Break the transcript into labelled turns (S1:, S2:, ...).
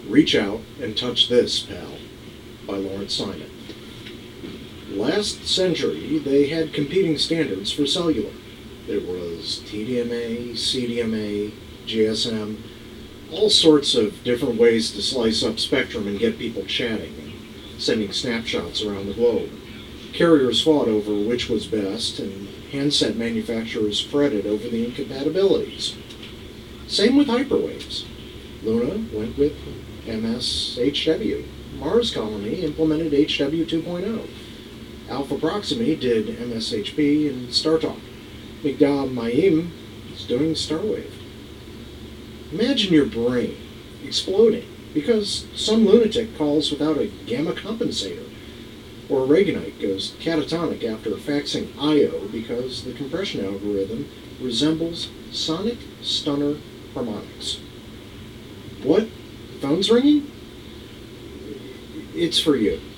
S1: Reach out and touch this, pal, by Lawrence Simon. Last century, they had competing standards for cellular. There was TDMA, CDMA, GSM, all sorts of different ways to slice up spectrum and get people chatting and sending snapshots around the globe. Carriers fought over which was best, and handset manufacturers fretted over the incompatibilities. Same with hyperwaves. Luna went with MSHW. Mars Colony implemented HW 2.0. Alpha Proxima did MSHB and StarTalk. Migdal Maim is doing Starwave. Imagine your brain exploding because some lunatic calls without a gamma compensator, or a Reaganite goes catatonic after faxing I.O. because the compression algorithm resembles sonic stunner harmonics. What? Phone's ringing? It's for you.